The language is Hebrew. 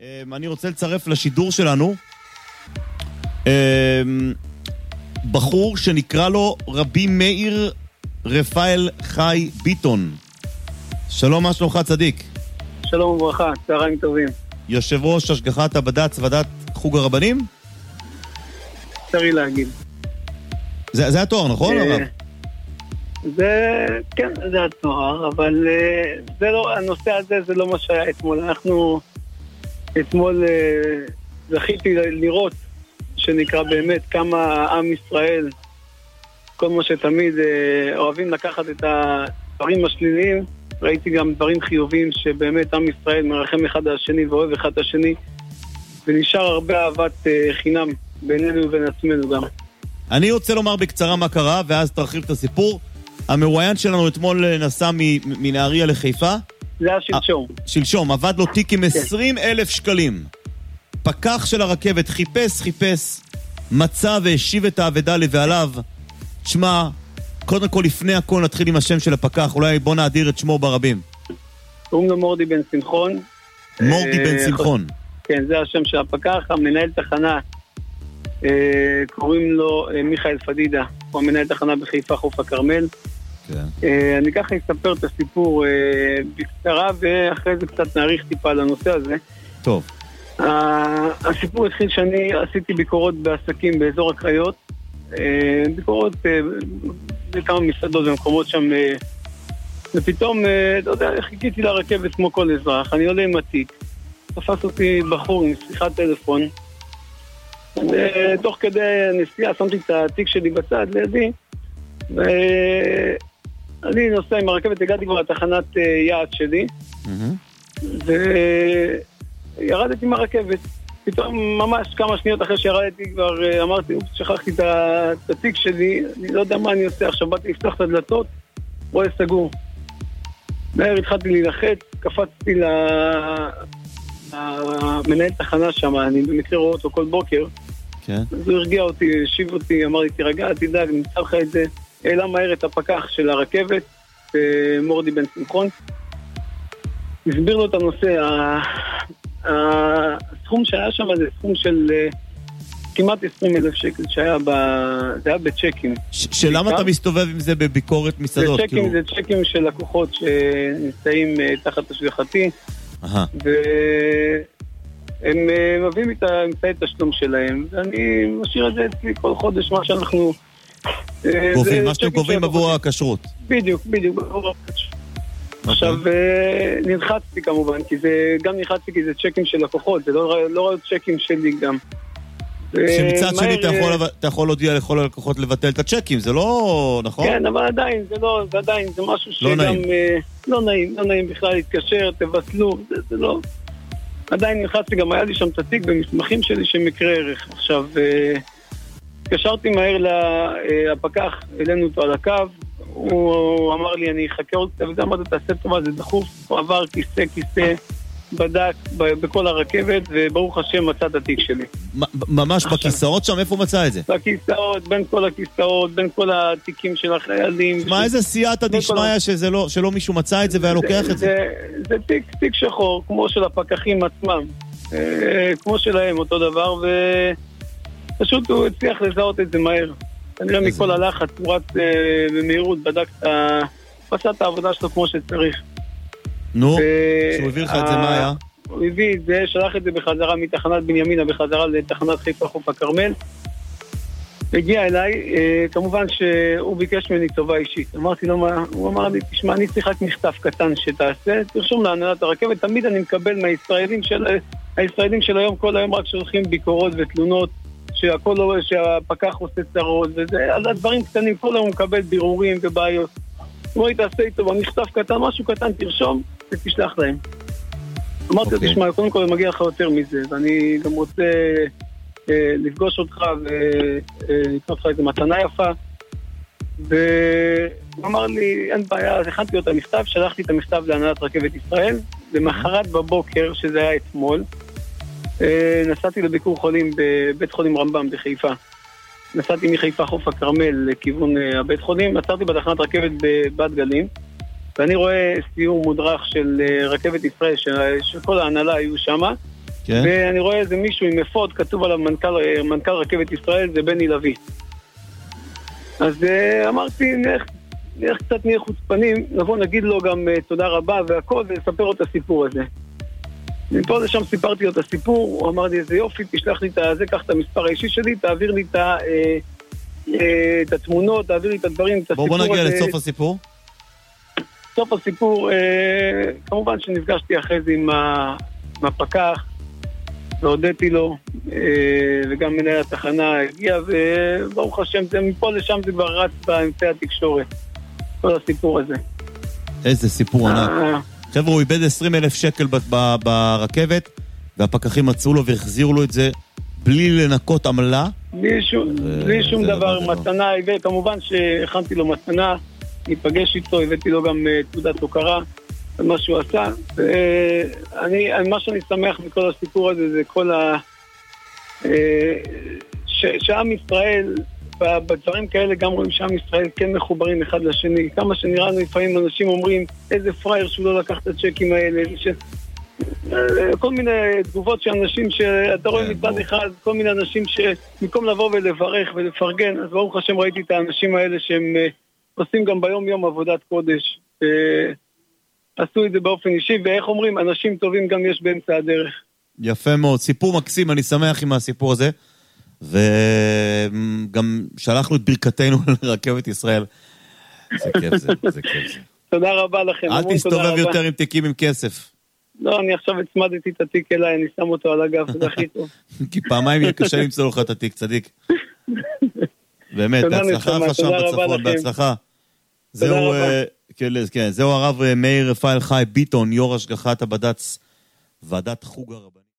אני רוצה לצרף לשידור שלנו בחור שנקרא לו רבי מאיר רפאל חי ביטון. שלום, מה שלומך צדיק? שלום וברכה, צהריים טובים. יושב ראש השגחת הבד"ץ, ועדת חוג הרבנים? צריך להגיד. זה התואר, נכון הרב? כן, זה התואר, אבל זה לא, הנושא הזה זה לא מה שהיה אתמול. אנחנו אתמול זכיתי לראות שנקרא באמת כמה עם ישראל, כל מה שתמיד אוהבים לקחת את הדברים השליליים, ראיתי גם דברים חיוביים שבאמת עם ישראל מרחם אחד על השני ואוהב אחד על השני, ונשאר הרבה אהבת חינם בינינו ובין עצמנו גם. אני רוצה לומר בקצרה מה קרה, ואז תרחיב את הסיפור. המרואיין שלנו אתמול נסע מנהריה לחיפה. זה היה שלשום. שלשום, עבד לו תיק עם 20,000 שקלים. פקח של הרכבת חיפש, מצא והשיב את האבדה לבעליו. תשמע, קודם כל לפני הכל נתחיל עם השם של הפקח, אולי בוא נאדיר את שמו ברבים. קוראים לו מורדי בן שמחון. מורדי בן שמחון. כן, זה השם של הפקח. המנהל תחנה קוראים לו מיכאל פדידה, הוא המנהל תחנה בחיפה חוף הכרמל. כן. אני ככה אספר את הסיפור בקצרה, ואחרי זה קצת נאריך טיפה לנושא הזה. טוב. הסיפור התחיל שאני עשיתי ביקורות בעסקים באזור הקריות, ביקורות בכמה מסעדות ומקומות שם, ופתאום, אתה יודע, חיכיתי לרכבת כמו כל אזרח, אני עולה עם התיק, תפס אותי בחור עם שיחת טלפון, ותוך כדי הנסיעה שמתי את התיק שלי בצד לידי, ואני נוסע עם הרכבת, הגעתי כבר לתחנת יעד שלי, וירדתי מהרכבת. פתאום ממש כמה שניות אחרי שירדתי כבר אמרתי, שכחתי את התיק שלי, אני לא יודע מה אני עושה, עכשיו באתי לפתוח את הדלתות, רואה סגור. מהר התחלתי להילחץ, קפצתי למנהל תחנה שם, אני במקרה רואה אותו כל בוקר. כן. אז הוא הרגיע אותי, השיב אותי, אמר לי, תירגע, תדאג, נמצא לך את זה. העלה מהר את הפקח של הרכבת, מורדי בן שמחון. הסביר לו את הנושא, הסכום שהיה שם זה סכום של כמעט 20,000 שקל שהיה זה היה בצ'קים. שלמה אתה מסתובב עם זה בביקורת מסעדות? זה צ'קים של לקוחות שנמצאים תחת השגחתי, והם מביאים את האמצעי תשלום שלהם, ואני משאיר את זה אצלי כל חודש, מה שאנחנו גובים, מה שאתם גובים עבור הכשרות. בדיוק, עבור הכשרות. עכשיו, נלחצתי כמובן, גם נלחצתי כי זה צ'קים של לקוחות, זה לא רק צ'קים שלי גם. שמצד שני אתה יכול להודיע לכל הלקוחות לבטל את הצ'קים, זה לא נכון? כן, אבל עדיין, זה משהו שגם לא נעים בכלל להתקשר, תבטלו, זה לא... עדיין נלחצתי, גם היה לי שם תתיק במסמכים שלי שמקרה ערך. עכשיו, התקשרתי מהר לפקח, אלינו אותו על הקו, הוא אמר לי, אני אחכה עוד קצת, וגם אתה תעשה טובה, זה דחוף, הוא עבר כיסא, בדק בכל הרכבת, וברוך השם מצא את התיק שלי. ממש בכיסאות שם? איפה מצא את זה? בכיסאות, בין כל הכיסאות, בין כל התיקים של החיילים. מה, איזה סייעתא דשמיא שלא מישהו מצא את זה והיה לוקח את זה? זה תיק שחור, כמו של הפקחים עצמם, כמו שלהם, אותו דבר, ופשוט הוא הצליח לזהות את זה מהר. כנראה מכל הלחץ, הוא רץ במהירות, בדק עשה את העבודה שלו כמו שצריך. נו, כשהוא הביא לך את זה, מה היה? הוא הביא את זה, שלח את זה בחזרה מתחנת בנימינה, בחזרה לתחנת חיפה חוף הכרמל. הגיע אליי, כמובן שהוא ביקש ממני טובה אישית. אמרתי לו, הוא אמר לי, תשמע, אני צריך רק מכתב קטן שתעשה, תרשום להנהלת הרכבת, תמיד אני מקבל מהישראלים של היום, כל היום רק שולחים ביקורות ותלונות, שהפקח עושה צרות, וזה, על הדברים קטנים, כל היום מקבל בירורים ובעיות. הוא תעשה איתו במכתב קטן, משהו קטן, תרשום ותשלח להם. אמרתי לו, תשמע, קודם כל מגיע לך יותר מזה, ואני גם רוצה לפגוש אותך ולקנות לך איזה מתנה יפה. והוא אמר לי, אין בעיה, אז הכנתי לו את המכתב, שלחתי את המכתב להנהלת רכבת ישראל, למחרת בבוקר, שזה היה אתמול, נסעתי לביקור חולים בבית חולים רמב"ם בחיפה. נסעתי מחיפה חוף הכרמל לכיוון הבית חולים, עצרתי בתחנת רכבת בבת גלים, ואני רואה סיור מודרך של רכבת ישראל, שכל ההנהלה היו שמה, כן? ואני רואה איזה מישהו עם אפוד, כתוב עליו מנכ"ל רכבת ישראל, זה בני לוי. אז אמרתי, נלך קצת נהיה חוצפנים, נבוא נגיד לו גם תודה רבה והכל, ולספר לו את הסיפור הזה. מפה לשם סיפרתי לו את הסיפור, הוא אמר לי איזה יופי, תשלח לי את זה, קח את המספר האישי שלי, תעביר לי את התמונות, תעביר לי את הדברים, את הסיפור הזה. בוא נגיע לסוף הסיפור. סוף הסיפור, כמובן שנפגשתי אחרי זה עם הפקח, והודיתי לו, וגם מנהל התחנה הגיע, וברוך השם, מפה לשם זה כבר רץ באמצעי התקשורת, כל הסיפור הזה. איזה סיפור ענק. חבר'ה, הוא איבד 20,000 שקל ברכבת, והפקחים מצאו לו והחזירו לו את זה בלי לנקות עמלה. בלי שום דבר, מתנה, כמובן שהכנתי לו מתנה, ניפגש איתו, הבאתי לו גם תעודת הוקרה על מה שהוא עשה. מה שאני שמח מכל הסיפור הזה זה כל שעם ישראל, בדברים כאלה גם רואים שעם ישראל כן מחוברים אחד לשני. כמה שנראה לנו לפעמים אנשים אומרים איזה פרייר שהוא לא לקח את הצ'קים האלה, כל מיני תגובות שאנשים שאתה רואה מצד אחד, כל מיני אנשים שמקום לבוא ולברך ולפרגן, אז ברוך השם ראיתי את האנשים האלה שהם עושים גם ביום יום עבודת קודש, עשו את זה באופן אישי, ואיך אומרים, אנשים טובים גם יש באמצע הדרך. יפה מאוד, סיפור מקסים, אני שמח עם הסיפור הזה, וגם שלחנו את ברכתנו לרכבת ישראל. זה כיף זה, זה כיף זה. תודה רבה לכם. אל תסתובב יותר עם תיקים עם כסף. לא, אני עכשיו הצמדתי את התיק אליי, אני שם אותו על הגב, זה הכי טוב. כי פעמיים יהיה קשה למצוא לך את התיק, צדיק. באמת, בהצלחה לך שם בצפון, בהצלחה. זהו הרב מאיר רפאל חי ביטון, יו"ר השגחת הבד"ץ, ועדת חוג הרבנים.